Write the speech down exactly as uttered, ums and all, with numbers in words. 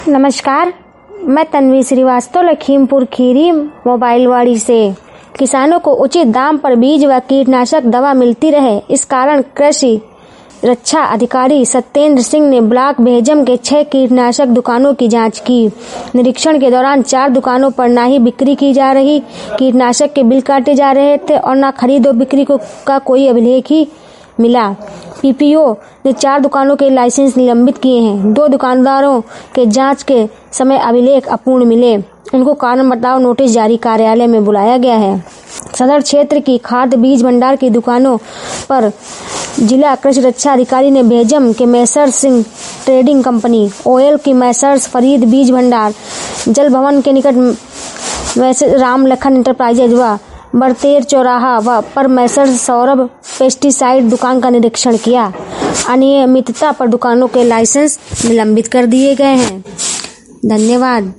नमस्कार, मैं तन्वी श्रीवास्तव लखीमपुर खीरी मोबाइलवाड़ी से। किसानों को उचित दाम पर बीज व कीटनाशक दवा मिलती रहे, इस कारण कृषि रक्षा अधिकारी सत्येंद्र सिंह ने ब्लॉक बेहजम के छह कीटनाशक दुकानों की जांच की। निरीक्षण के दौरान चार दुकानों पर ना ही बिक्री की जा रही कीटनाशक के बिल काटे जा रहे थे और न खरीद और बिक्री को का कोई अभिलेख ही मिला। पीपीओ ने चार दुकानों के लाइसेंस निलंबित किए हैं। दो दुकानदारों के जांच के समय अभिलेख अपूर्ण मिले, उनको कारण बताओ नोटिस जारी कार्यालय में बुलाया गया है। सदर क्षेत्र की खाद्य बीज भंडार की दुकानों पर जिला कृषि रक्षा अधिकारी ने बेहजम के messrs Singh trading company, Oyal की मैसर्स फरीद बीज भंडार, जल भवन के निकट राम लखन इंटरप्राइजेज व बरतेर चौराहा व पर मैसर्स सौरभ पेस्टिसाइड दुकान का निरीक्षण किया। अनियमितता पर दुकानों के लाइसेंस निलंबित कर दिए गए हैं। धन्यवाद।